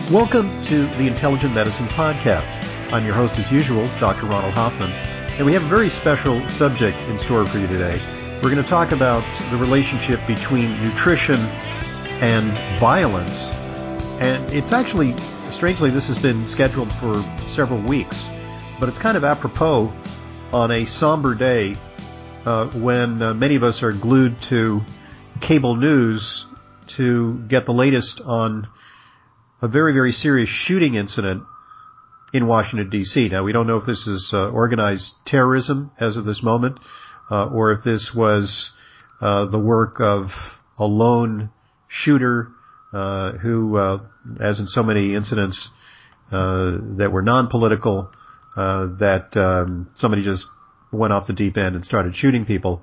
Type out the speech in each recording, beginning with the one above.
Welcome to the Intelligent Medicine Podcast. I'm your host as usual, Dr. Ronald Hoffman, and we have a very special subject in store for you today. We're going to talk about the relationship between nutrition and violence, and it's actually, strangely, this has been scheduled for several weeks, but it's kind of apropos on a somber day when many of us are glued to cable news to get the latest on a very, very serious shooting incident in Washington, D.C. Now, we don't know if this is organized terrorism as of this moment, or if this was the work of a lone shooter who, as in so many incidents that were non-political, that somebody just went off the deep end and started shooting people.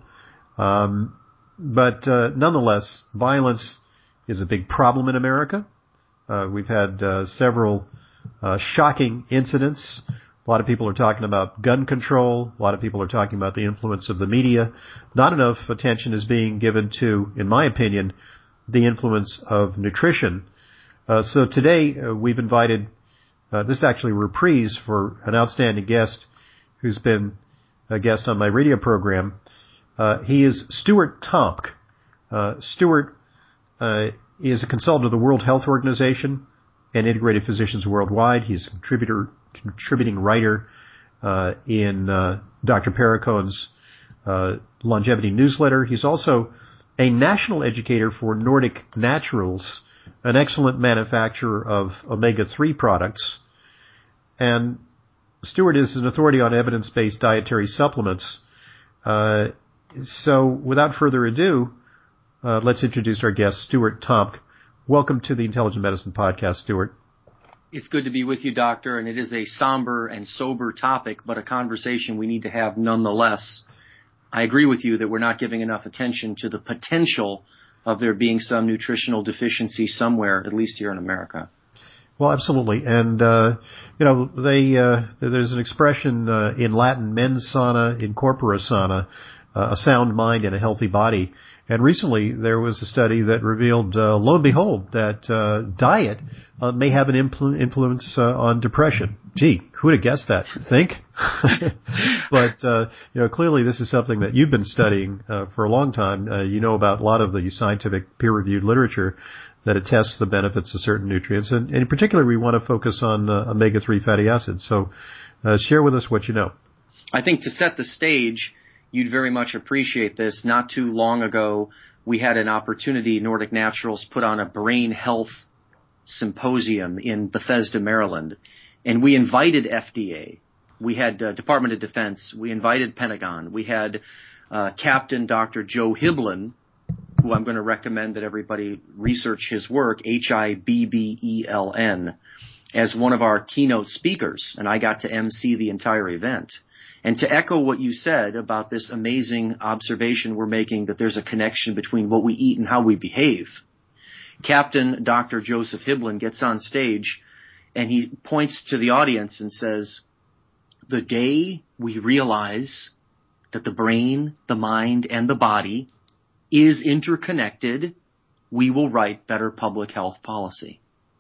But nonetheless, violence is a big problem in America. We've had several shocking incidents. A lot of people are talking about gun control. A lot of people are talking about the influence of the media. Not enough attention is being given to, in my opinion, the influence of nutrition. So today we've invited, this is actually a reprise for an outstanding guest who's been a guest on my radio program. He is Stuart Tomc. Stuart is a consultant of the World Health Organization and Integrated Physicians Worldwide. He's a contributing writer in Dr. Perricone's longevity newsletter. He's also a national educator for Nordic Naturals, an excellent manufacturer of omega-3 products. And Stuart is an authority on evidence-based dietary supplements. So without further ado, let's introduce our guest, Stuart Tomc. Welcome to the Intelligent Medicine Podcast, Stuart. It's good to be with you, Doctor, and it is a somber and sober topic, but a conversation we need to have nonetheless. I agree with you that we're not giving enough attention to the potential of there being some nutritional deficiency somewhere, at least here in America. Well, absolutely. And, there's an expression in Latin, mens sana in corpore sana, a sound mind and a healthy body. And recently there was a study that revealed, lo and behold, that diet may have an influence on depression. Gee, who would have guessed that? Think? But clearly this is something that you've been studying for a long time. You know about a lot of the scientific peer-reviewed literature that attests the benefits of certain nutrients, and in particular we want to focus on omega-3 fatty acids. So share with us what you know. I think to set the stage, you'd very much appreciate this. Not too long ago, we had an opportunity, Nordic Naturals put on a brain health symposium in Bethesda, Maryland, and we invited FDA. We had Department of Defense. We invited Pentagon. We had Captain Dr. Joe Hibbeln, who I'm going to recommend that everybody research his work, Hibbeln, as one of our keynote speakers, and I got to MC the entire event. And to echo what you said about this amazing observation we're making that there's a connection between what we eat and how we behave, Captain Dr. Joseph Hibbeln gets on stage and he points to the audience and says, the day we realize that the brain, the mind, and the body is interconnected, we will write better public health policy.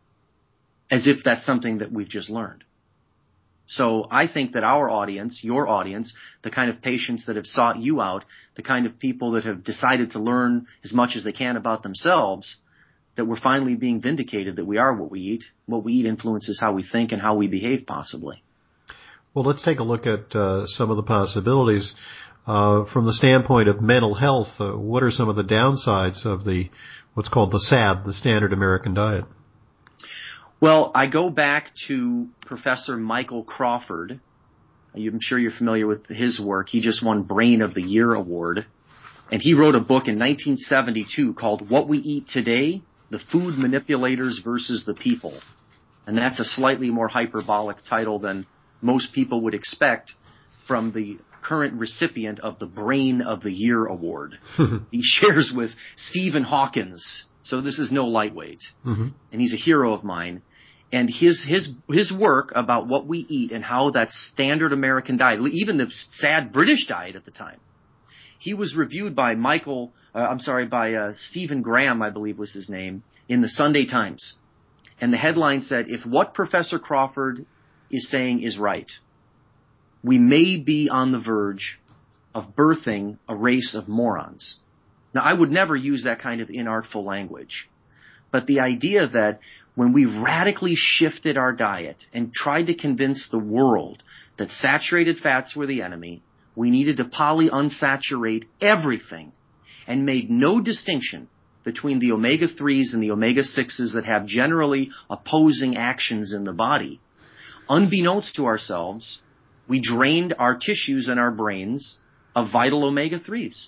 As if that's something that we've just learned. So I think that our audience, your audience, the kind of patients that have sought you out, the kind of people that have decided to learn as much as they can about themselves, that we're finally being vindicated that we are what we eat. What we eat influences how we think and how we behave, possibly. Well, let's take a look at some of the possibilities. From the standpoint of mental health, what are some of the downsides of what's called the SAD, the Standard American Diet? Well, I go back to Professor Michael Crawford. I'm sure you're familiar with his work. He just won Brain of the Year award. And he wrote a book in 1972 called What We Eat Today, The Food Manipulators versus the People. And that's a slightly more hyperbolic title than most people would expect from the current recipient of the Brain of the Year award. He shares with Stephen Hawkins. So this is no lightweight. Mm-hmm. And he's a hero of mine. And his work about what we eat and how that standard American diet, even the sad British diet at the time, he was reviewed by Stephen Graham, I believe was his name, in the Sunday Times. And the headline said, if what Professor Crawford is saying is right, we may be on the verge of birthing a race of morons. Now, I would never use that kind of inartful language. But the idea that when we radically shifted our diet and tried to convince the world that saturated fats were the enemy, we needed to polyunsaturate everything and made no distinction between the omega-3s and the omega-6s that have generally opposing actions in the body. Unbeknownst to ourselves, we drained our tissues and our brains of vital omega-3s.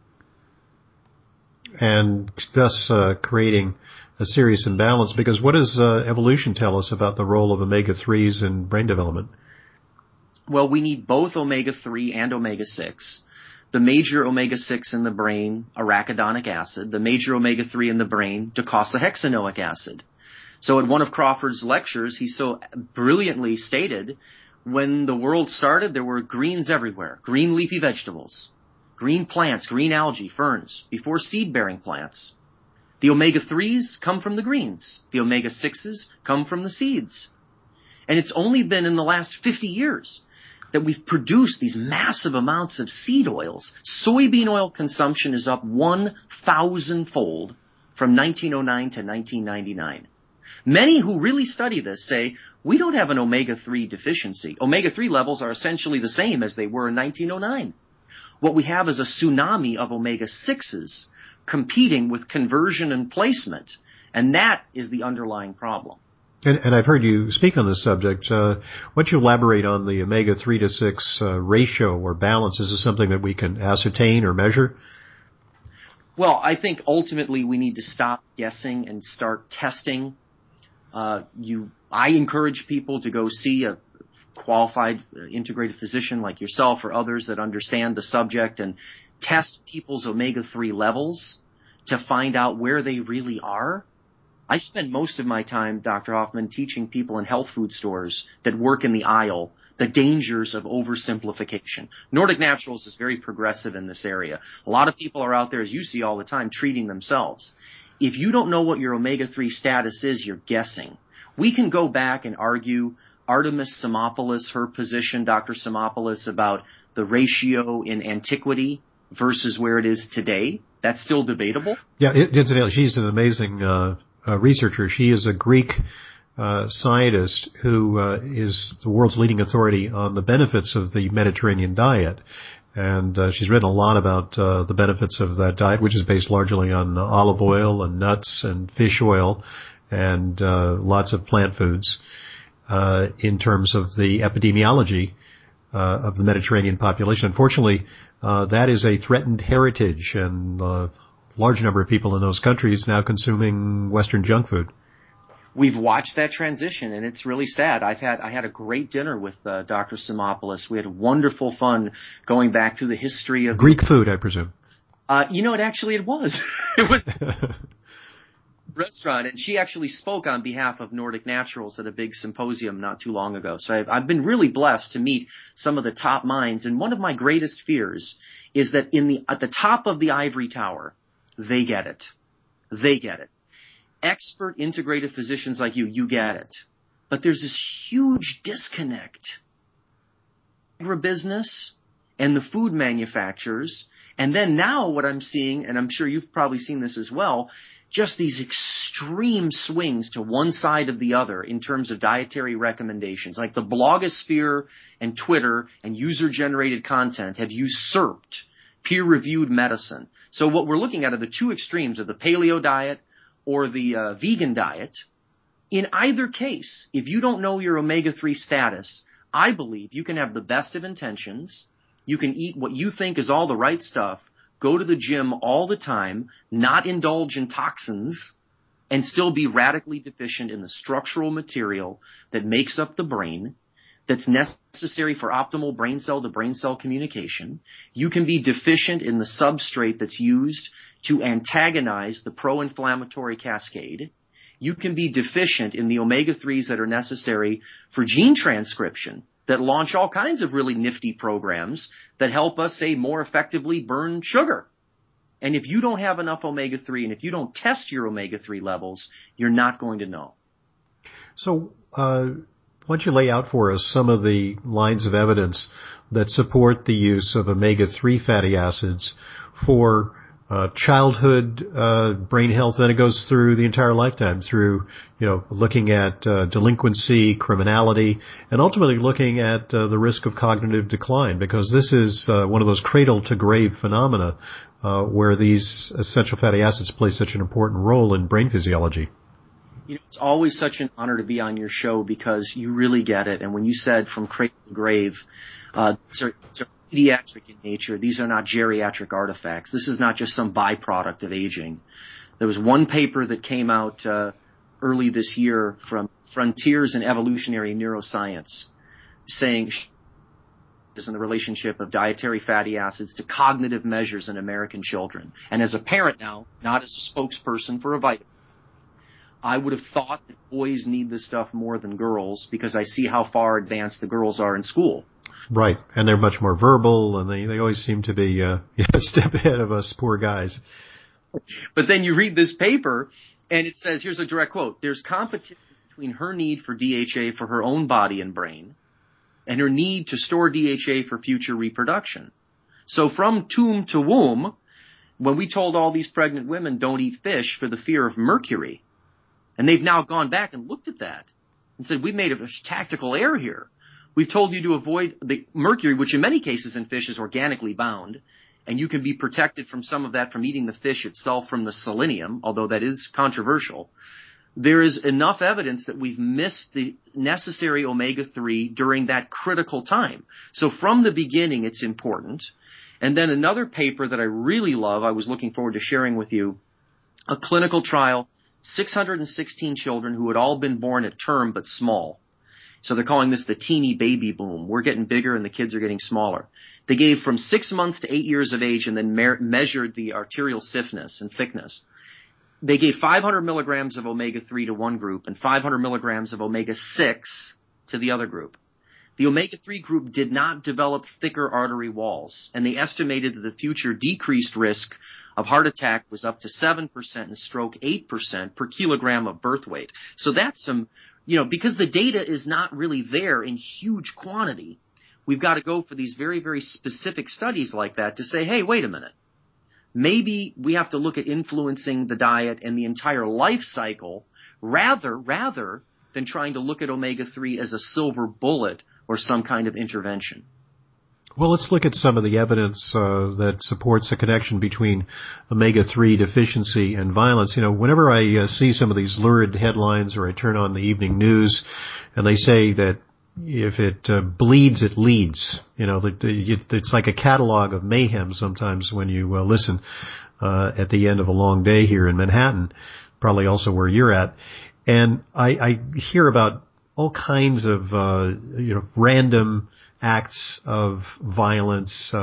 And thus creating a serious imbalance, because what does evolution tell us about the role of omega-3s in brain development? Well, we need both omega-3 and omega-6. The major omega-6 in the brain, arachidonic acid. The major omega-3 in the brain, docosahexaenoic acid. So at one of Crawford's lectures, he so brilliantly stated, when the world started, there were greens everywhere, green leafy vegetables, green plants, green algae, ferns, before seed-bearing plants. The omega-3s come from the greens. The omega-6s come from the seeds. And it's only been in the last 50 years that we've produced these massive amounts of seed oils. Soybean oil consumption is up 1,000-fold from 1909 to 1999. Many who really study this say, we don't have an omega-3 deficiency. Omega-3 levels are essentially the same as they were in 1909. What we have is a tsunami of omega-6s competing with conversion and placement, and that is the underlying problem. And I've heard you speak on this subject. Why don't you elaborate on the omega-3 to 6 ratio or balance? Is this something that we can ascertain or measure? Well, I think ultimately we need to stop guessing and start testing. I encourage people to go see a qualified integrative physician like yourself or others that understand the subject and test people's omega-3 levels to find out where they really are. I spend most of my time, Dr. Hoffman, teaching people in health food stores that work in the aisle the dangers of oversimplification. Nordic Naturals is very progressive in this area. A lot of people are out there, as you see all the time, treating themselves. If you don't know what your omega-3 status is, you're guessing. We can go back and argue Artemis Simopoulos, her position, Dr. Simopoulos, about the ratio in antiquity versus where it is today. That's still debatable. Yeah, incidentally, she's an amazing researcher. She is a Greek scientist who is the world's leading authority on the benefits of the Mediterranean diet. And she's written a lot about the benefits of that diet, which is based largely on olive oil and nuts and fish oil and lots of plant foods in terms of the epidemiology of the Mediterranean population. Unfortunately, that is a threatened heritage, and a large number of people in those countries now consuming Western junk food. We've watched that transition, and it's really sad. I had a great dinner with Dr. Simopoulos. We had wonderful fun going back through the history of Greek food, I presume. It was. It was a restaurant, and she actually spoke on behalf of Nordic Naturals at a big symposium not too long ago. So I've been really blessed to meet some of the top minds, and one of my greatest fears is that at the top of the ivory tower, they get it. They get it. Expert integrative physicians like you get it. But there's this huge disconnect. Agribusiness and the food manufacturers, and then now what I'm seeing, and I'm sure you've probably seen this as well, just these extreme swings to one side of the other in terms of dietary recommendations. Like the blogosphere and Twitter and user-generated content have usurped peer-reviewed medicine. So what we're looking at are the two extremes of the paleo diet or the vegan diet. In either case, if you don't know your omega-3 status, I believe you can have the best of intentions, you can eat what you think is all the right stuff, go to the gym all the time, not indulge in toxins, and still be radically deficient in the structural material that makes up the brain, that's necessary for optimal brain cell to brain cell communication. You can be deficient in the substrate that's used to antagonize the pro-inflammatory cascade. You can be deficient in the omega-3s that are necessary for gene transcription that launch all kinds of really nifty programs that help us, say, more effectively burn sugar. And if you don't have enough omega-3 and if you don't test your omega-3 levels, you're not going to know. So, why don't you lay out for us some of the lines of evidence that support the use of omega-3 fatty acids for childhood brain health, then it goes through the entire lifetime, through looking at delinquency, criminality, and ultimately looking at the risk of cognitive decline, because this is one of those cradle to grave phenomena where these essential fatty acids play such an important role in brain physiology. It's always such an honor to be on your show because you really get it. And when you said from cradle to grave, these are pediatric in nature. These are not geriatric artifacts. This is not just some byproduct of aging. There was one paper that came out early this year from Frontiers in Evolutionary Neuroscience saying is in the relationship of dietary fatty acids to cognitive measures in American children. And as a parent now, not as a spokesperson for a vitamin, I would have thought that boys need this stuff more than girls because I see how far advanced the girls are in school. Right, and they're much more verbal, and they always seem to be a step ahead of us poor guys. But then you read this paper, and it says, here's a direct quote, there's competition between her need for DHA for her own body and brain and her need to store DHA for future reproduction. So from tomb to womb, when we told all these pregnant women don't eat fish for the fear of mercury, and they've now gone back and looked at that and said, we made a tactical error here. We've told you to avoid the mercury, which in many cases in fish is organically bound, and you can be protected from some of that from eating the fish itself from the selenium, although that is controversial. There is enough evidence that we've missed the necessary omega-3 during that critical time. So from the beginning, it's important. And then another paper that I really love, I was looking forward to sharing with you, a clinical trial, 616 children who had all been born at term but small. So they're calling this the teeny baby boom. We're getting bigger and the kids are getting smaller. They gave from 6 months to 8 years of age and then measured the arterial stiffness and thickness. They gave 500 milligrams of omega-3 to one group and 500 milligrams of omega-6 to the other group. The omega-3 group did not develop thicker artery walls, and they estimated that the future decreased risk of heart attack was up to 7% and stroke 8% per kilogram of birth weight. So that's some, because the data is not really there in huge quantity, we've got to go for these very, very specific studies like that to say, hey, wait a minute. Maybe we have to look at influencing the diet and the entire life cycle rather than trying to look at omega-3 as a silver bullet or some kind of intervention. Well, let's look at some of the evidence that supports a connection between omega-3 deficiency and violence. Whenever I see some of these lurid headlines or I turn on the evening news and they say that if it bleeds, it leads. It's like a catalog of mayhem sometimes when you listen at the end of a long day here in Manhattan, probably also where you're at. And I hear about all kinds of random acts of violence,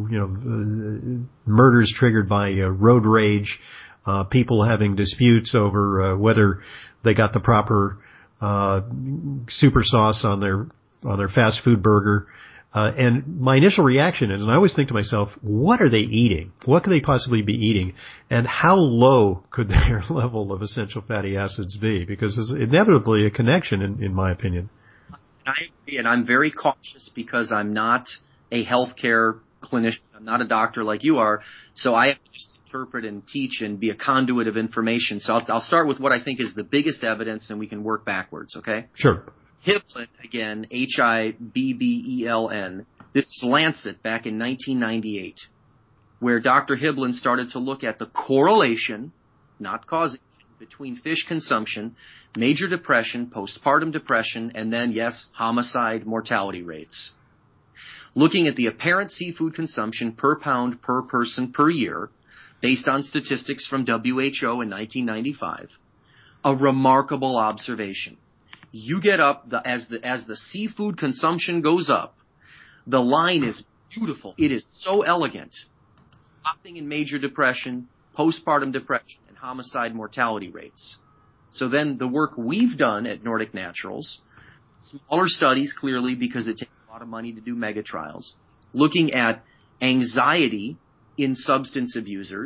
murders triggered by road rage, people having disputes over whether they got the proper super sauce on their fast food burger. And my initial reaction is, and I always think to myself, what are they eating? What could they possibly be eating? And how low could their level of essential fatty acids be? Because there's inevitably a connection, in my opinion. I agree, and I'm very cautious because I'm not a healthcare clinician. I'm not a doctor like you are, so I have to just interpret and teach and be a conduit of information. So I'll start with what I think is the biggest evidence, and we can work backwards, okay? Sure. Hibbeln, again, Hibbeln, this is Lancet back in 1998, where Dr. Hibbeln started to look at the correlation, not causation, between fish consumption, major depression, postpartum depression, and then, yes, homicide mortality rates. Looking at the apparent seafood consumption per pound per person per year, based on statistics from WHO in 1995, a remarkable observation. You get up, as the seafood consumption goes up, the line is beautiful. It is so elegant. Dropping in major depression, postpartum depression, and homicide mortality rates. So then the work we've done at Nordic Naturals, smaller studies clearly because it takes a lot of money to do mega trials, looking at anxiety in substance abusers,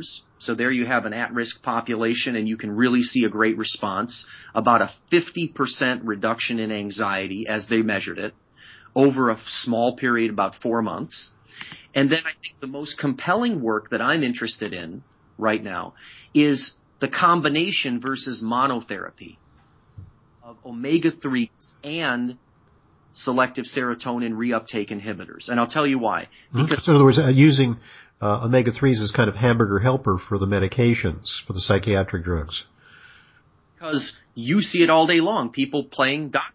So there you have an at-risk population, and you can really see a great response, about a 50% reduction in anxiety as they measured it over a small period, about 4 months. And then I think the most compelling work that I'm interested in right now is the combination versus monotherapy of omega-3s and selective serotonin reuptake inhibitors. And I'll tell you why. Because, so in other words, using omega-3s as kind of hamburger helper for the medications, for the psychiatric drugs. Because you see it all day long, people playing doctor.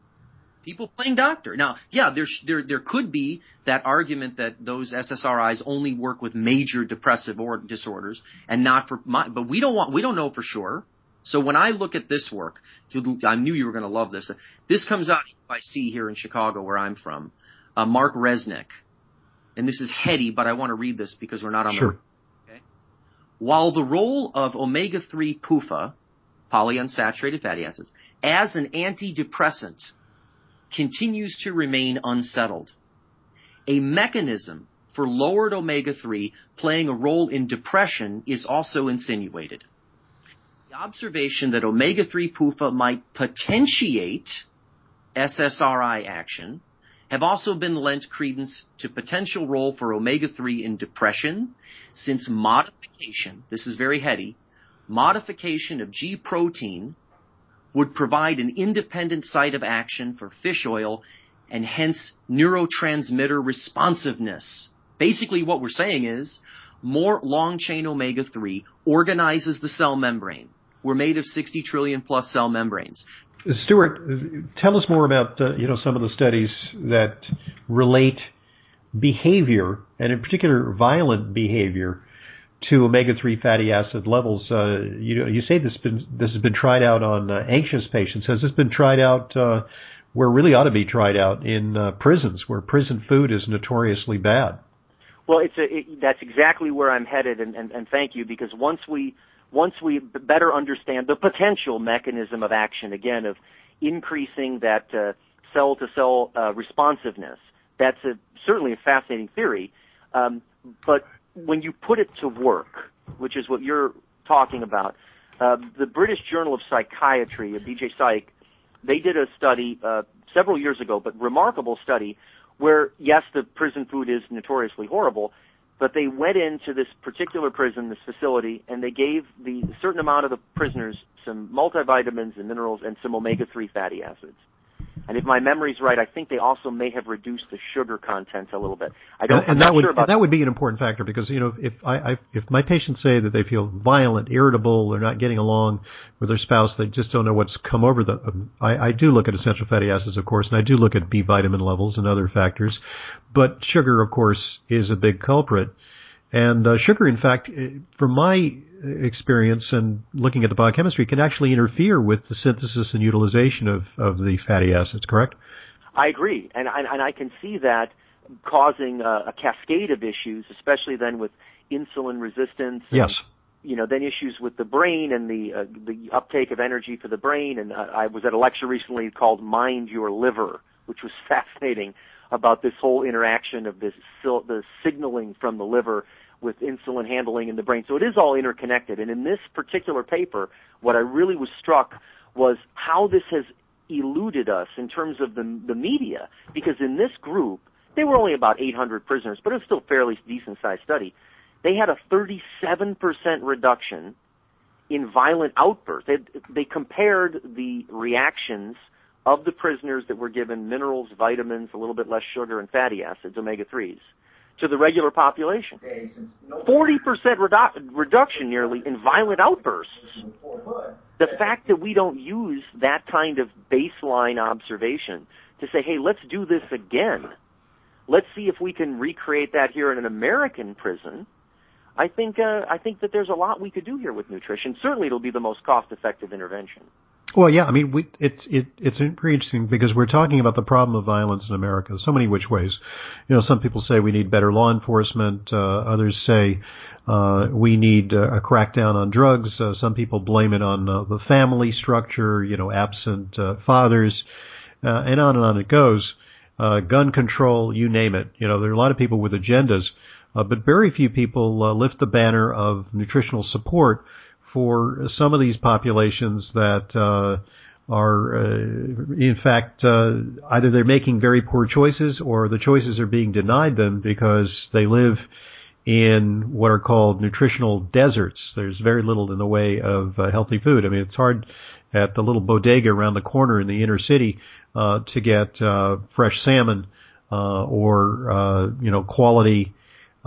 Now, yeah, there could be that argument that those SSRIs only work with major depressive disorders and not for but we don't know for sure. So when I look at this work, I knew you were going to love this. This comes out of UIC here in Chicago, where I'm from. Mark Resnick, and this is heady, but I want to read this because we're not on the. Okay. While the role of omega-3 PUFA, polyunsaturated fatty acids, as an antidepressant continues to remain unsettled, a mechanism for lowered omega-3 playing a role in depression is also insinuated. The observation that omega-3 PUFA might potentiate SSRI action have also been lent credence to potential role for omega-3 in depression, since modification, this is very heady, modification of G protein would provide an independent site of action for fish oil and hence neurotransmitter responsiveness. Basically what we're saying is more long-chain omega-3 organizes the cell membrane. We're made of 60 trillion plus cell membranes. Stuart, tell us more about some of the studies that relate behavior, and in particular violent behavior, to omega-3 fatty acid levels. You say this has been tried out on anxious patients. Has this been tried out where it really ought to be tried out in prisons, where prison food is notoriously bad? Well, that's exactly where I'm headed, and thank you, because once we better understand the potential mechanism of action, again, of increasing that cell-to-cell responsiveness, that's certainly a fascinating theory, but when you put it to work, which is what you're talking about, the British Journal of Psychiatry, BJ Psych, they did a study several years ago, but remarkable study, where, yes, the prison food is notoriously horrible, but they went into this particular prison, this facility, and they gave the certain amount of the prisoners some multivitamins and minerals and some omega-3 fatty acids. And if my memory's right, I think they also may have reduced the sugar content a little bit. That would be an important factor, because if my patients say that they feel violent, irritable, they're not getting along with their spouse, they just don't know what's come over them. I do look at essential fatty acids, of course, and I do look at B vitamin levels and other factors, but sugar, of course, is a big culprit. And sugar, in fact, from my experience and looking at the biochemistry, can actually interfere with the synthesis and utilization of the fatty acids, correct? I agree, and I can see that causing a cascade of issues, especially then with insulin resistance. Yes. And, then issues with the brain and the uptake of energy for the brain. And I was at a lecture recently called Mind Your Liver, which was fascinating, about this whole interaction of the signaling from the liver with insulin handling in the brain. So it is all interconnected. And in this particular paper, what I really was struck was how this has eluded us in terms of the media, because in this group, they were only about 800 prisoners, but it was still a fairly decent-sized study. They had a 37% reduction in violent outbursts. They compared the reactions of the prisoners that were given minerals, vitamins, a little bit less sugar, and fatty acids, omega-3s, to the regular population. 40% reduction nearly in violent outbursts. The fact that we don't use that kind of baseline observation to say, hey, let's do this again. Let's see if we can recreate that here in an American prison. I think that there's a lot we could do here with nutrition. Certainly it'll be the most cost-effective intervention. Well, yeah, I mean, it's pretty interesting, because we're talking about the problem of violence in America, so many which ways. Some people say we need better law enforcement. Others say we need a crackdown on drugs. Some people blame it on the family structure, absent fathers, and on it goes. Gun control, you name it. There are a lot of people with agendas. but very few people lift the banner of nutritional support for some of these populations that are, in fact, either they're making very poor choices or the choices are being denied them because they live in what are called nutritional deserts. There's very little in the way of healthy food. I mean, it's hard at the little bodega around the corner in the inner city to get fresh salmon or quality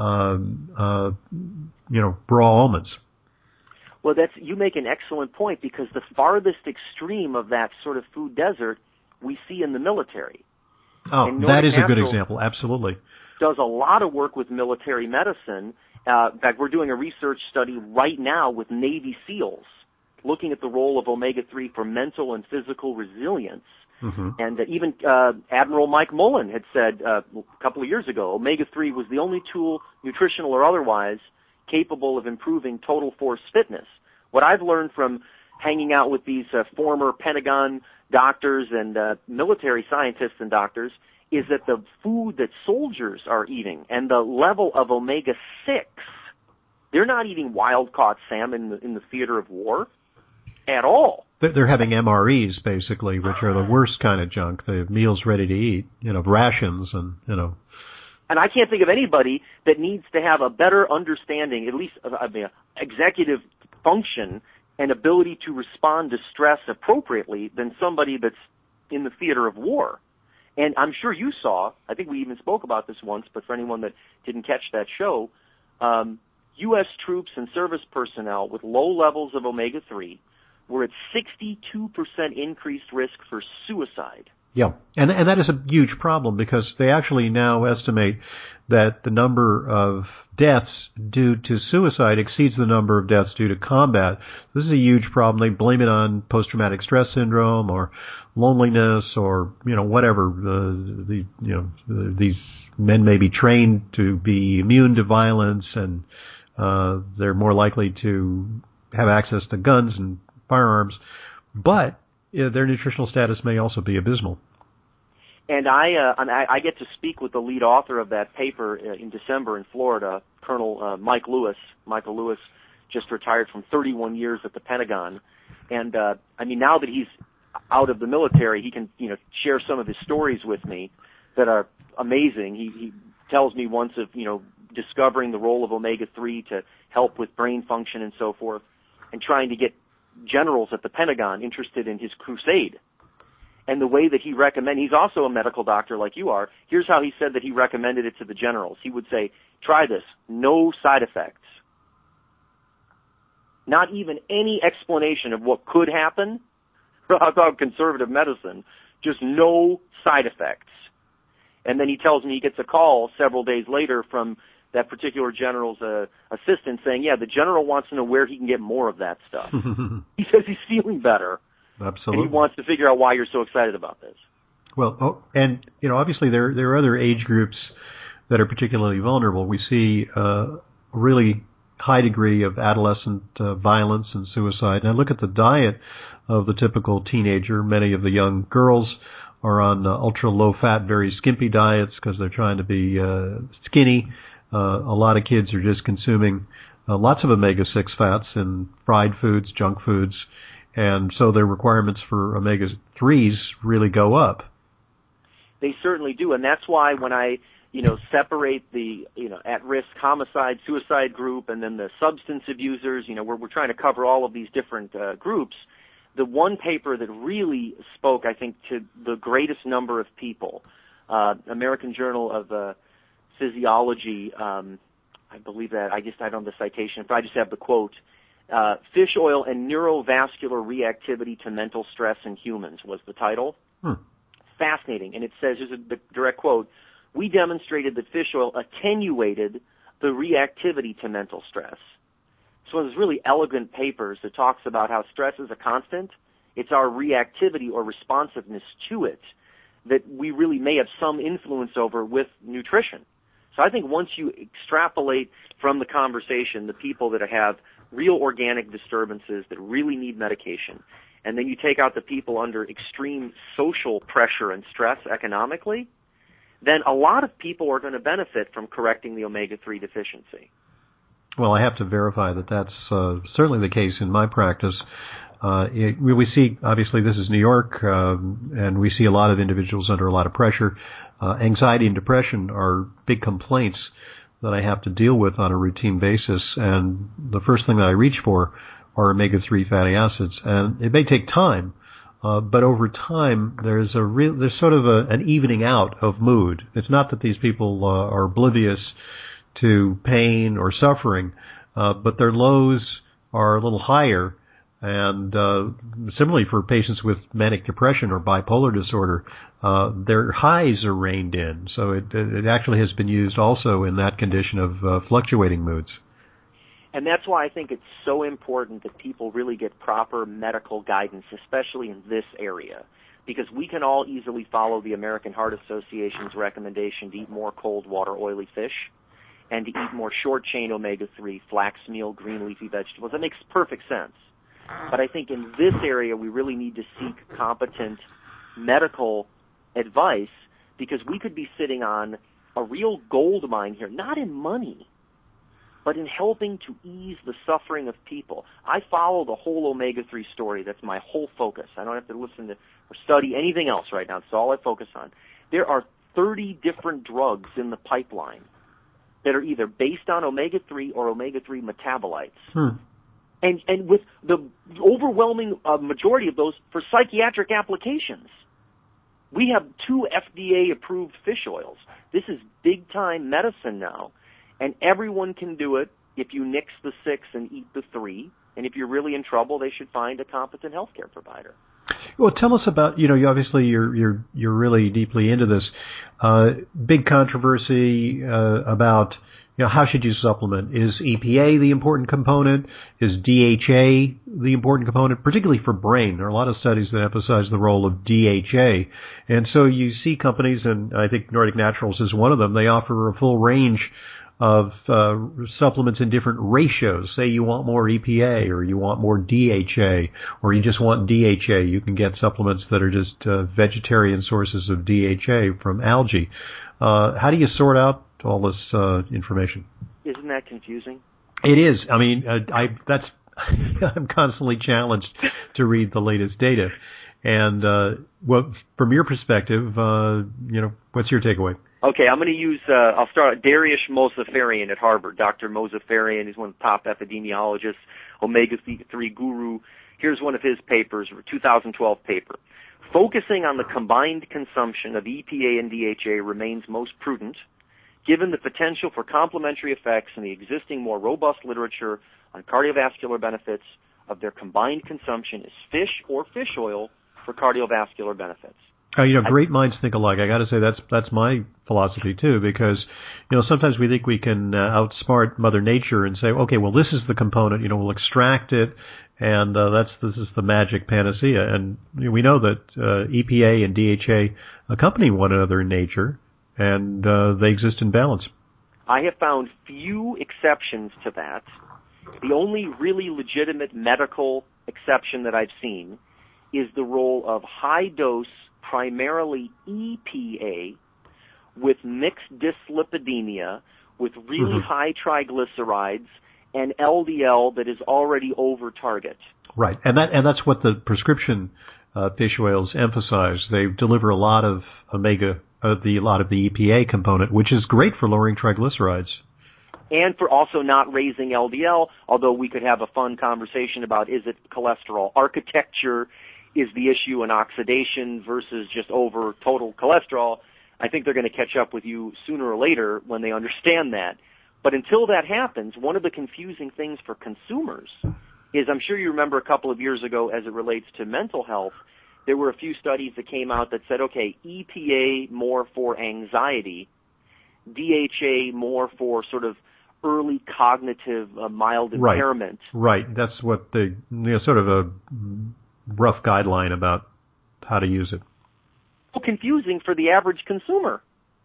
raw almonds. Well, you make an excellent point, because the farthest extreme of that sort of food desert we see in the military. Oh, that is a good example. Absolutely. Does a lot of work with military medicine. In fact, we're doing a research study right now with Navy SEALs, looking at the role of omega-3 for mental and physical resilience. Mm-hmm. And even Admiral Mike Mullen had said a couple of years ago, omega-3 was the only tool, nutritional or otherwise, capable of improving total force fitness. What I've learned from hanging out with these former Pentagon doctors and military scientists and doctors is that the food that soldiers are eating and the level of omega-6, they're not eating wild-caught salmon in the theater of war at all. They're having MREs, basically, which are the worst kind of junk. They have meals ready to eat, rations and. And I can't think of anybody that needs to have a better understanding, at least executive function and ability to respond to stress appropriately than somebody that's in the theater of war. And I'm sure you saw, I think we even spoke about this once, but for anyone that didn't catch that show, U.S. troops and service personnel with low levels of omega-3 were at 62% increased risk for suicide. Yeah, and that is a huge problem, because they actually now estimate that the number of deaths due to suicide exceeds the number of deaths due to combat. This is a huge problem. They blame it on post-traumatic stress syndrome or loneliness or whatever. These men may be trained to be immune to violence, and they're more likely to have access to guns and firearms, but their nutritional status may also be abysmal. And I get to speak with the lead author of that paper in December in Florida, Colonel Mike Lewis. Michael Lewis just retired from 31 years at the Pentagon, and now that he's out of the military, he can share some of his stories with me that are amazing. He tells me once of discovering the role of omega-3 to help with brain function and so forth, and trying to get generals at the Pentagon interested in his crusade. And the way that he recommended, he's also a medical doctor like you are, here's how he said that he recommended it to the generals. He would say, try this, no side effects. Not even any explanation of what could happen about conservative medicine, just no side effects. And then he tells me he gets a call several days later from that particular general's assistant saying, yeah, the general wants to know where he can get more of that stuff. He says he's feeling better. Absolutely. And he wants to figure out why you're so excited about this. Well, obviously there are other age groups that are particularly vulnerable. We see a really high degree of adolescent violence and suicide. And I look at the diet of the typical teenager. Many of the young girls are on ultra-low-fat, very skimpy diets because they're trying to be skinny. A lot of kids are just consuming lots of omega-6 fats in fried foods, junk foods, and so their requirements for omega-3s really go up. They certainly do, and that's why when I, separate the, at-risk homicide, suicide group, and then the substance abusers, we're trying to cover all of these different groups. The one paper that really spoke, I think, to the greatest number of people, American Journal of Physiology, I believe that, I don't have the citation, but I just have the quote, Fish Oil and Neurovascular Reactivity to Mental Stress in Humans was the title. Fascinating. And it says, here's a direct quote, we demonstrated that fish oil attenuated the reactivity to mental stress. It's one of those really elegant papers that talks about how stress is a constant. It's our reactivity or responsiveness to it that we really may have some influence over with nutrition. So I think once you extrapolate from the conversation the people that have real organic disturbances that really need medication, and then you take out the people under extreme social pressure and stress economically, then a lot of people are going to benefit from correcting the omega-3 deficiency. Well, I have to verify that that's certainly the case in my practice. We see, obviously, this is New York, and we see a lot of individuals under a lot of pressure. Anxiety and depression are big complaints that I have to deal with on a routine basis, and the first thing that I reach for are omega-3 fatty acids. And it may take time, but over time, there's sort of an evening out of mood. It's not that these people are oblivious to pain or suffering, but their lows are a little higher. And similarly for patients with manic depression or bipolar disorder, their highs are reined in. So it actually has been used also in that condition of fluctuating moods. And that's why I think it's so important that people really get proper medical guidance, especially in this area, because we can all easily follow the American Heart Association's recommendation to eat more cold water oily fish and to eat more short-chain omega-3, flax meal, green leafy vegetables. That makes perfect sense. But I think in this area we really need to seek competent medical advice, because we could be sitting on a real gold mine here, not in money, but in helping to ease the suffering of people. I follow the whole omega-3 story. That's my whole focus. I don't have to listen to or study anything else right now. That's all I focus on. There are 30 different drugs in the pipeline that are either based on omega-3 or omega-3 metabolites. And with the overwhelming majority of those for psychiatric applications. We have 2 FDA-approved fish oils. This is big-time medicine now, and everyone can do it if you nix the 6 and eat the 3. And if you're really in trouble, they should find a competent healthcare provider. Well, tell us about, obviously you're really deeply into this. Big controversy about, how should you supplement? Is EPA the important component? Is DHA the important component, particularly for brain? There are a lot of studies that emphasize the role of DHA. And so you see companies, and I think Nordic Naturals is one of them, they offer a full range of supplements in different ratios. Say you want more EPA, or you want more DHA, or you just want DHA. You can get supplements that are just vegetarian sources of DHA from algae. How do you sort out all this information? Isn't that confusing? It is. I mean, I'm constantly challenged to read the latest data. And from your perspective, what's your takeaway? Okay, I'm going to use, I'll start with Dariush Mozaffarian at Harvard. Dr. Mozaffarian is one of the top epidemiologists, omega-3 guru. Here's one of his papers, a 2012 paper. Focusing on the combined consumption of EPA and DHA remains most prudent, given the potential for complementary effects in the existing more robust literature on cardiovascular benefits of their combined consumption is fish or fish oil for cardiovascular benefits. Great minds think alike. I got to say that's my philosophy too, because sometimes we think we can outsmart Mother Nature and say, okay, well this is the component, we'll extract it, and this is the magic panacea. And we know that EPA and DHA accompany one another in nature, and they exist in balance. I have found few exceptions to that. The only really legitimate medical exception that I've seen is the role of high-dose, primarily EPA, with mixed dyslipidemia, with really high triglycerides, and LDL that is already over target. Right, and that's what the prescription fish oils emphasize. They deliver a lot of a lot of the EPA component, which is great for lowering triglycerides. And for also not raising LDL, although we could have a fun conversation about, is it cholesterol architecture? Is the issue an oxidation versus just over total cholesterol? I think they're going to catch up with you sooner or later when they understand that. But until that happens, one of the confusing things for consumers is, I'm sure you remember a couple of years ago as it relates to mental health, there were a few studies that came out that said, okay, EPA more for anxiety, DHA more for sort of early cognitive mild impairment. Right. That's what the sort of a rough guideline about how to use it. So confusing for the average consumer.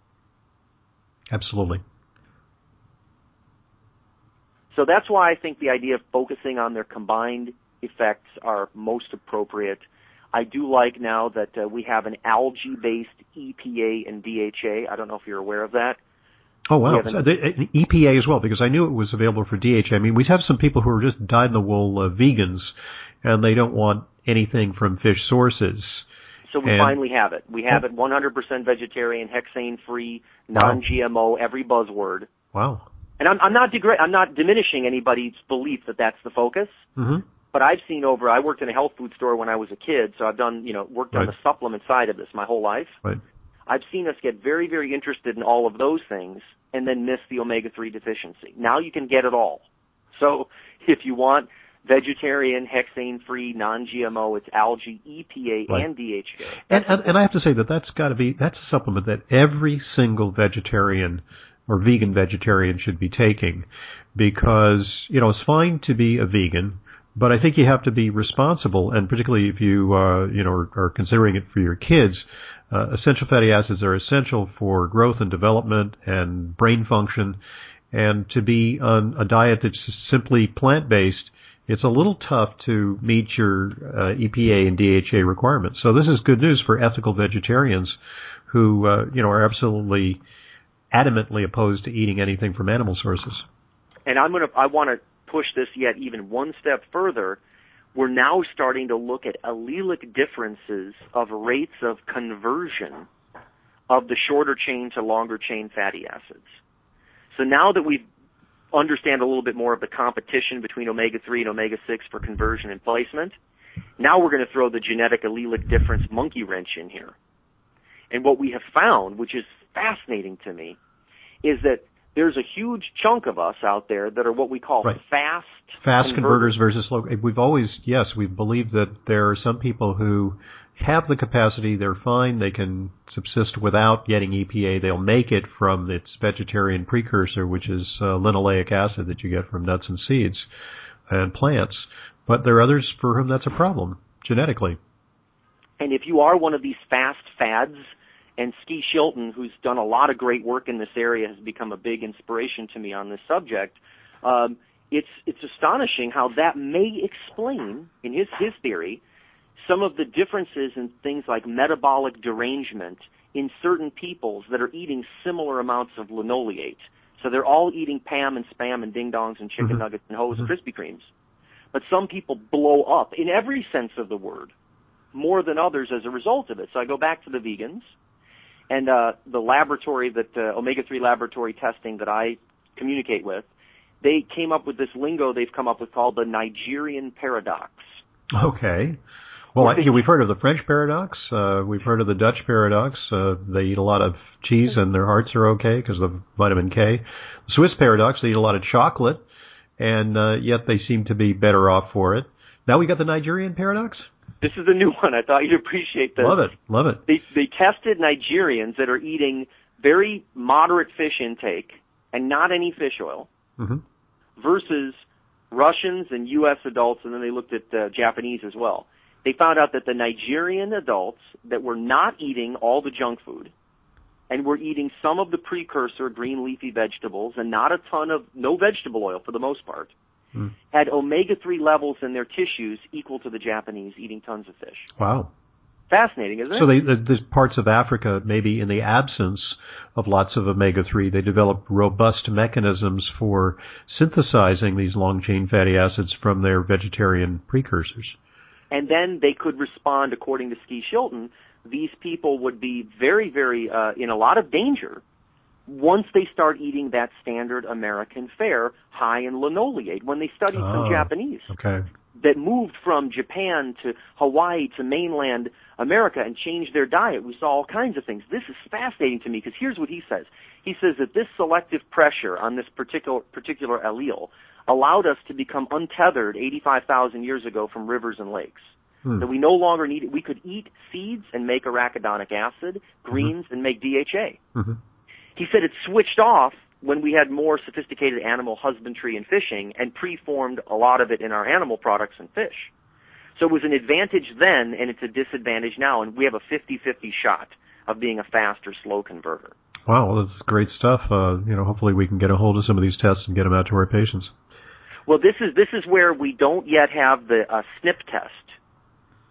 Absolutely. So that's why I think the idea of focusing on their combined effects are most appropriate. I do like now that we have an algae-based EPA and DHA. I don't know if you're aware of that. Oh, wow. So the EPA as well, because I knew it was available for DHA. I mean, we have some people who are just dyed-in-the-wool vegans, and they don't want anything from fish sources. So we finally have it. We have it 100% vegetarian, hexane-free, non-GMO, every buzzword. Wow. And I'm not diminishing anybody's belief that that's the focus. Mm-hmm. But I've seen I worked in a health food store when I was a kid, so I've done, worked on the supplement side of this my whole life. Right. I've seen us get very, very interested in all of those things and then miss the omega-3 deficiency. Now you can get it all. So if you want vegetarian, hexane-free, non-GMO, it's algae, EPA, and DHA. And I have to say that's a supplement that every single vegetarian or vegan vegetarian should be taking, because, it's fine to be a vegan, but I think you have to be responsible, and particularly if you, are considering it for your kids. Essential fatty acids are essential for growth and development and brain function, and to be on a diet that's simply plant-based, it's a little tough to meet your EPA and DHA requirements. So this is good news for ethical vegetarians who, are absolutely adamantly opposed to eating anything from animal sources. And I want to push this yet even one step further. We're now starting to look at allelic differences of rates of conversion of the shorter chain to longer chain fatty acids. So now that we understand a little bit more of the competition between omega-3 and omega-6 for conversion and placement, now we're going to throw the genetic allelic difference monkey wrench in here. And what we have found, which is fascinating to me, is that there's a huge chunk of us out there that are what we call fast converters versus slow. We've believed that there are some people who have the capacity, they're fine, they can subsist without getting EPA. They'll make it from its vegetarian precursor, which is linoleic acid that you get from nuts and seeds and plants. But there are others for whom that's a problem, genetically. And if you are one of these fast fads, and Ski Shilton, who's done a lot of great work in this area, has become a big inspiration to me on this subject. It's astonishing how that may explain, in his theory, some of the differences in things like metabolic derangement in certain peoples that are eating similar amounts of linoleate. So they're all eating Pam and Spam and Ding Dongs and chicken nuggets and Ho's and Krispy Kremes. But some people blow up, in every sense of the word, more than others as a result of it. So I go back to the vegans. And the laboratory omega-3 laboratory testing that I communicate with, they came up with this lingo they've come up with called the Nigerian paradox. Okay. Well, we've heard of the French paradox. We've heard of the Dutch paradox. They eat a lot of cheese and their hearts are okay because of vitamin K. The Swiss paradox, they eat a lot of chocolate, and yet they seem to be better off for it. Now we got the Nigerian paradox? This is a new one. I thought you'd appreciate this. Love it. They tested Nigerians that are eating very moderate fish intake and not any fish oil versus Russians and U.S. adults, and then they looked at Japanese as well. They found out that the Nigerian adults that were not eating all the junk food and were eating some of the precursor green leafy vegetables and no vegetable oil for the most part, had omega-3 levels in their tissues equal to the Japanese eating tons of fish. Wow. Fascinating, isn't it? So there's parts of Africa, maybe in the absence of lots of omega-3, they developed robust mechanisms for synthesizing these long-chain fatty acids from their vegetarian precursors. And then they could respond, according to Ski Shilton, these people would be very, very in a lot of danger once they start eating that standard American fare high in linoleate. When they studied some Japanese that moved from Japan to Hawaii to mainland America and changed their diet, we saw all kinds of things. This is fascinating to me because here's what he says. He says that this selective pressure on this particular allele allowed us to become untethered 85,000 years ago from rivers and lakes. That we no longer need it. We could eat seeds and make arachidonic acid, greens and make DHA. He said it switched off when we had more sophisticated animal husbandry and fishing and preformed a lot of it in our animal products and fish. So it was an advantage then, and it's a disadvantage now, and we have a 50-50 shot of being a fast or slow converter. Wow, well, that's great stuff. Hopefully we can get a hold of some of these tests and get them out to our patients. Well, this is where we don't yet have the SNP test.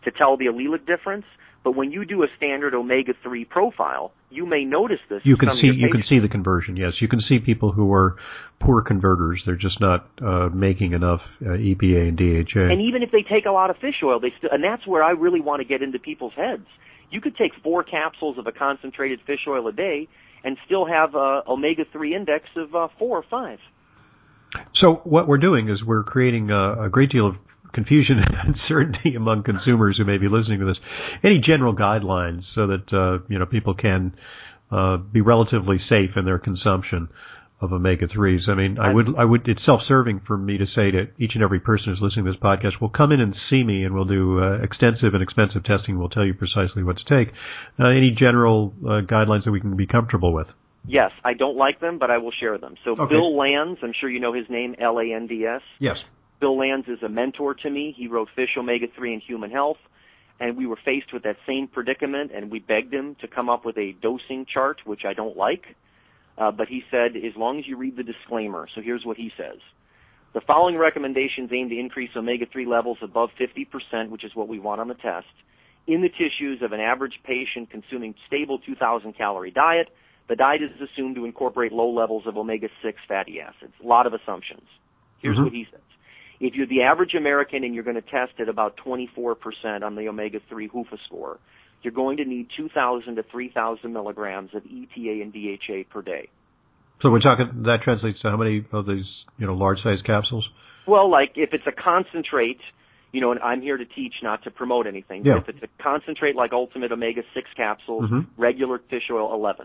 to tell the allelic difference. But when you do a standard omega-3 profile, you may notice this. You can see the conversion. Yes, you can see people who are poor converters. They're just not making enough EPA and DHA. And even if they take a lot of fish oil, and that's where I really want to get into people's heads. You could take 4 capsules of a concentrated fish oil a day and still have a omega-3 index of 4 or 5. So what we're doing is we're creating a great deal of confusion and uncertainty among consumers who may be listening to this. Any general guidelines so that people can be relatively safe in their consumption of omega-3s? I mean, I would. It's self-serving for me to say to each and every person who's listening to this podcast, "Well, come in and see me, and we'll do extensive and expensive testing. We'll tell you precisely what to take." Any general guidelines that we can be comfortable with? Yes, I don't like them, but I will share them. So okay. Bill Lands, I'm sure you know his name, Lands. Yes. Bill Lands is a mentor to me. He wrote Fish Omega-3 and Human Health, and we were faced with that same predicament, and we begged him to come up with a dosing chart, which I don't like. But he said, as long as you read the disclaimer. So here's what he says. The following recommendations aim to increase omega-3 levels above 50%, which is what we want on the test, in the tissues of an average patient consuming stable 2,000-calorie diet. The diet is assumed to incorporate low levels of omega-6 fatty acids. A lot of assumptions. Here's what he says. If you're the average American and you're going to test at about 24% on the omega-3 HUFA score, you're going to need 2,000 to 3,000 milligrams of EPA and DHA per day. So we're talking, that translates to how many of these, large-sized capsules? Well, like if it's a concentrate, and I'm here to teach, not to promote anything, yeah. But if it's a concentrate like Ultimate Omega-6 capsules, regular fish oil, 11.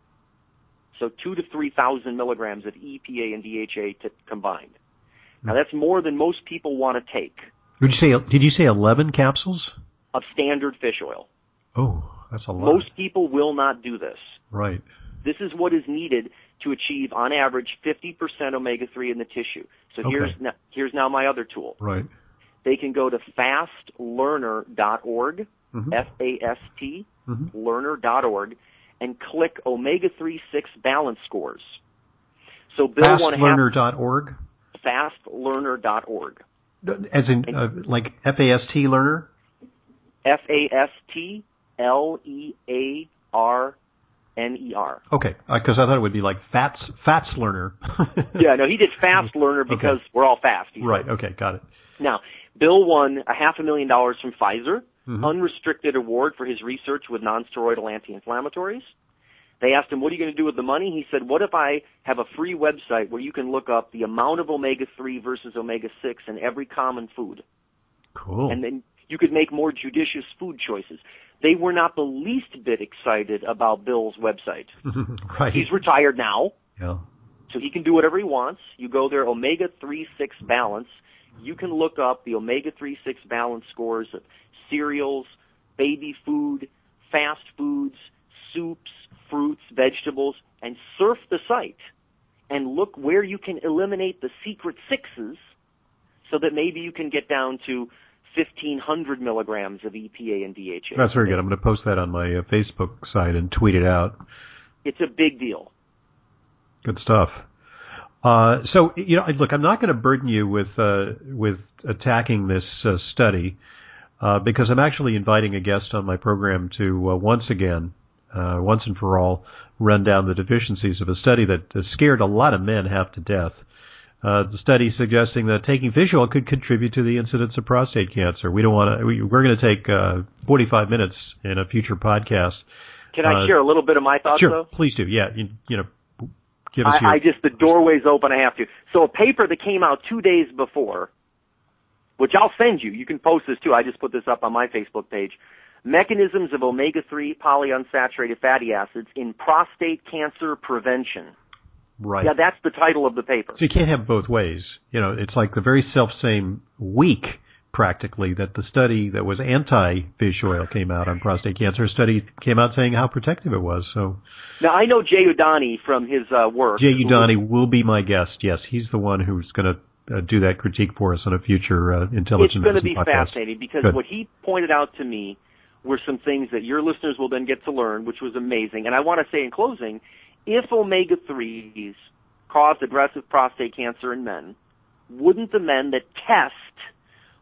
So 2,000 to 3,000 milligrams of EPA and DHA combined. Now, that's more than most people want to take. Did you say 11 capsules? Of standard fish oil. Oh, that's a lot. Most people will not do this. Right. This is what is needed to achieve, on average, 50% omega-3 in the tissue. So here's now my other tool. Right. They can go to fastlearner.org, F-A-S-T, learner.org, and click omega-3/6 balance scores. So Bill Fastlearner.org? Fastlearner.org. As in, like F-A-S-T learner? F-A-S-T-L-E-A-R-N-E-R. Okay, because I thought it would be like Fats Learner. Yeah, no, he did Fast Learner because we're all fast. Right, okay, got it. Now, Bill won $500,000 from Pfizer, unrestricted award for his research with nonsteroidal anti-inflammatories. They asked him, what are you going to do with the money? He said, what if I have a free website where you can look up the amount of omega-3 versus omega-6 in every common food? Cool. And then you could make more judicious food choices. They were not the least bit excited about Bill's website. Right. He's retired now, yeah. So he can do whatever he wants. You go there, omega-3/6 balance. You can look up the omega-3/6 balance scores of cereals, baby food, fast foods, soups, fruits, vegetables, and surf the site and look where you can eliminate the secret sixes so that maybe you can get down to 1,500 milligrams of EPA and DHA. That's very good. I'm going to post that on my Facebook site and tweet it out. It's a big deal. Good stuff. So, look, I'm not going to burden you with attacking this study because I'm actually inviting a guest on my program to once and for all, run down the deficiencies of a study that scared a lot of men half to death. The study suggesting that taking fish oil could contribute to the incidence of prostate cancer. We're going to take 45 minutes in a future podcast. Can I share a little bit of my thoughts, sure, though? Please do. Yeah, give us the doorway's open, I have to. So a paper that came out 2 days before, which I'll send you. You can post this, too. I just put this up on my Facebook page. Mechanisms of omega-3 polyunsaturated fatty acids in prostate cancer prevention. Right. Yeah, that's the title of the paper. So you can't have both ways. It's like the very self-same week, practically, that the study that was anti-fish oil came out on prostate cancer. A study came out saying how protective it was. So now, I know Jay Udani from his work. Jay Udani will be my guest, yes. He's the one who's going to do that critique for us on a future Intelligent Medicine podcast. It's going to be fascinating because what he pointed out to me were some things that your listeners will then get to learn, which was amazing. And I want to say in closing, if omega-3s caused aggressive prostate cancer in men, wouldn't the men that test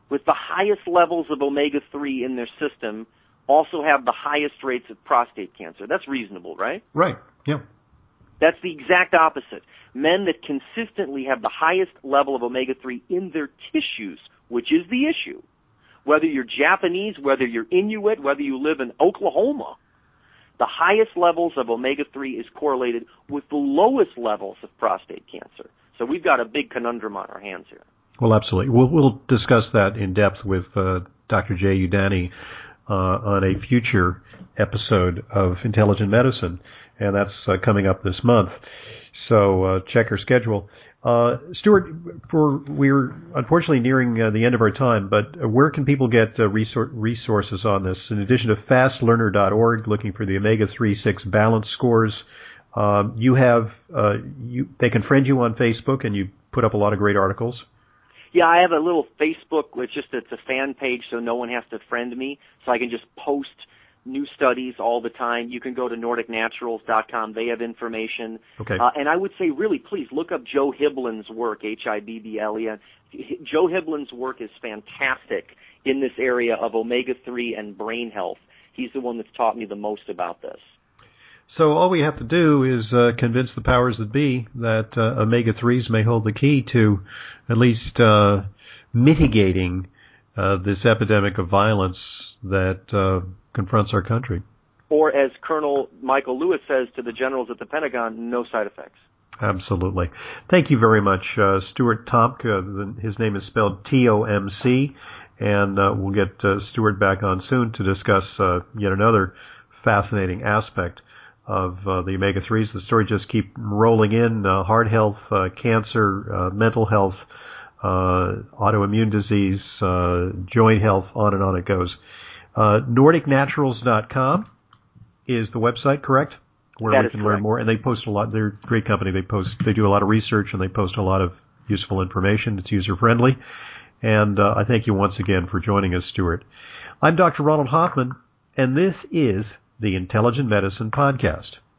with the highest levels of omega-3 in their system also have the highest rates of prostate cancer. That's reasonable, right? Right. Yeah. That's the exact opposite. Men that consistently have the highest level of omega-3 in their tissues, which is the issue, whether you're Japanese, whether you're Inuit, whether you live in Oklahoma, the highest levels of omega-3 is correlated with the lowest levels of prostate cancer. So we've got a big conundrum on our hands here. Well, absolutely. We'll discuss that in depth with Dr. Jay Udani on a future episode of Intelligent Medicine, and that's coming up this month. So check our schedule. Stuart, we're unfortunately nearing the end of our time, but where can people get resources on this? In addition to fastlearner.org, looking for the omega-3/6 balance scores, they can friend you on Facebook, and you put up a lot of great articles. Yeah, I have a little Facebook, it's a fan page, so no one has to friend me, so I can just post new studies all the time. You can go to NordicNaturals.com. They have information. Okay. And I would say, really, please look up Joe Hibblin's work, Hibblen. Joe Hibblin's work is fantastic in this area of omega-3 and brain health. He's the one that's taught me the most about this. So all we have to do is convince the powers that be that omega-3s may hold the key to at least mitigating this epidemic of violence that confronts our country. Or as Colonel Michael Lewis says to the generals at the Pentagon, no side effects. Absolutely. Thank you very much, Stuart Tomc. His name is spelled Tomc, and we'll get Stuart back on soon to discuss yet another fascinating aspect of the omega-3s. The story just keep rolling in: heart health, cancer, mental health, autoimmune disease, joint health, on it goes. NordicNaturals.com is the website, correct? Where we can learn more. And they post a lot. They're a great company. They do a lot of research, and they post a lot of useful information. It's user-friendly. And I thank you once again for joining us, Stuart. I'm Dr. Ronald Hoffman, and this is the Intelligent Medicine Podcast.